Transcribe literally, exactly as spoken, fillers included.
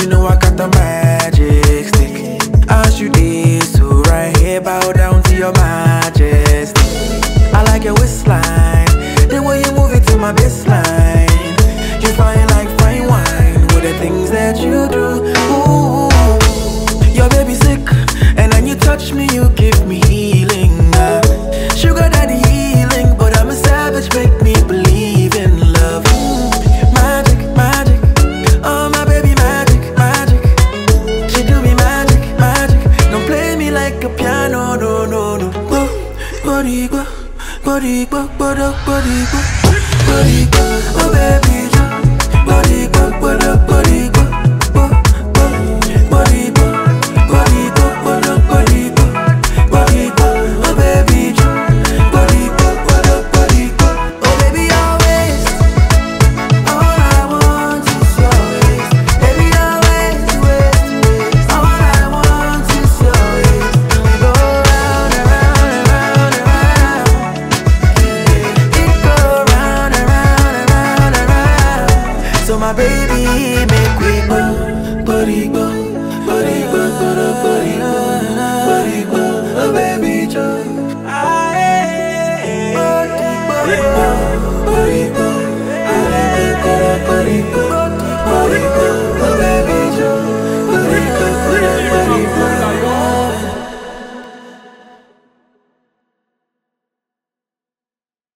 you know I got the magic stick. As you did, so right here, bow down to your majesty. I like your waistline, the way you move it to my baseline. You fine like fine wine, with the things that you do. Ooh, your baby sick, and then you touch me, you give me healing. uh, Sugar daddy healing, but I'm a savage, make me believe in love. Ooh, magic, magic, oh my baby, magic, magic. She do me magic, magic. Don't play me like a piano, no, no, no. Go, body, go, body, go, body, body, go, body, go, oh baby, body, go, body, body, go, body, go, body, go, body, body, go, body, go, oh baby, body, go, body, body, go, oh baby, always. All I want is your waist, baby, always, waist, waist. All I want is your waist, and we go round and round and round and round. It go round and round and round and round. So my baby, make we go, body go, body go, body go, body go.